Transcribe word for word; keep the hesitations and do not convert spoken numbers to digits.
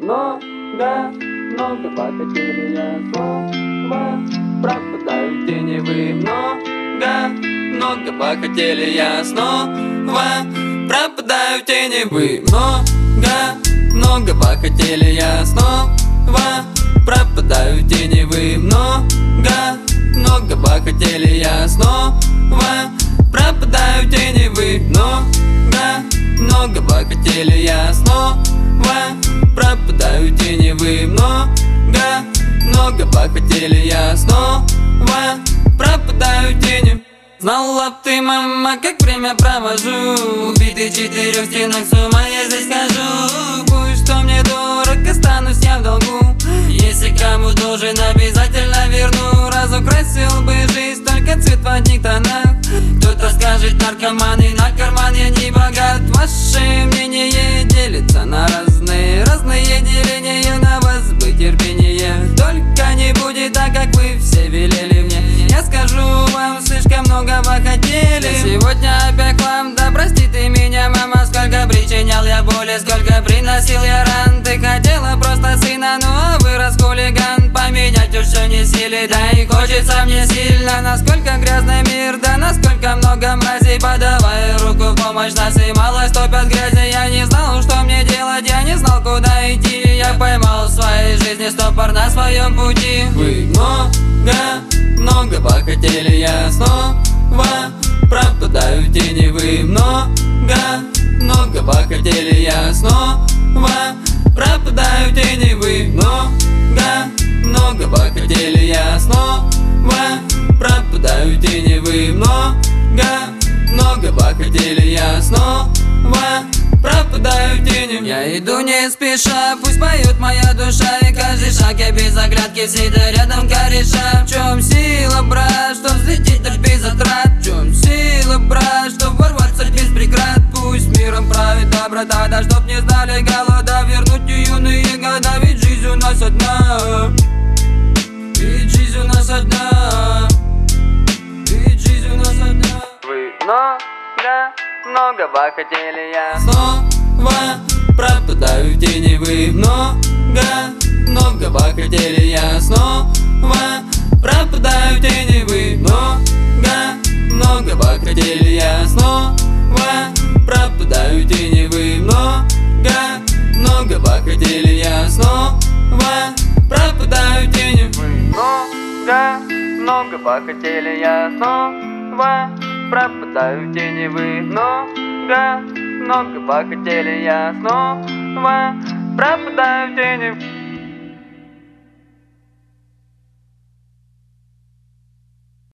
много, много похотели я снова, пропадаю в тени вы. Много, много похотели я снова, пропадаю в тени вы. Много, много похотели я снова, пропадаю в тени вы. Много, много похотели я снова, пропадаю в тени вы. Много, много похотели я снова, пропадаю в тени вы. Много, много похотели я снова, пропадаю в тени. Знала б ты, мама, как время провожу, убитый в четырех стенах, с ума я здесь хожу. Пусть что мне дорог, останусь я в долгу, если кому должен, обязательно верну. Разукрасил бы жизнь, только цвет в одних тонах. Кто-то скажет, наркоман и на карман я не богат. Ваше мнение делится на разные, разные деления. На вас бы терпение, только не будет так, как вы все велели мне. Я скажу вам, слишком много вы хотели. Сегодня опять к вам, да прости ты меня, мама. Сколько причинял я боли, сколько приносил я ран. Ты хотела просто сына, ну а вырос хулиган. Поменять уж все не силы, да и хочется мне сильно. Насколько грязный мир, да насколько много мразей. Подавай руку в помощь, нас и мало стопят грязи. Я не знал, что мне делать, я не знал, куда идти. Я поймал в своей жизни стопор на своем пути. Вы много, много похотели я снова, пропадаю в тени вы. Много, много похотели я снова, пропадаю в тени вы. Много, много похотели я снова, пропадаю в тени вы. Много, много похотели я снова, пропадаю в тени. Я иду не спеша, пусть поет моя душа, и каждый шаг я без оглядки всегда рядом кореша. В чем сила, брат, чтоб взлететь аж без затрат? В чем сила, брат, чтоб ворваться без преград? Пусть миром правит доброта, да чтоб не знали голода. Вернуть юные года, ведь жизнь у нас одна, ведь жизнь у нас одна, ведь жизнь у нас одна. Вы много, много похотели я снова, пропадаю в тени вы. Много, много похотели я снова, пропадаю в тени вы. Много, много похотели я снова, пропадаю в тени вы. Много, много похотели я снова, пропадаю в тени вы. Много, много похотели я снова, пропадаю в тени вы. Много, много похотели я снова, пропадаю в тени.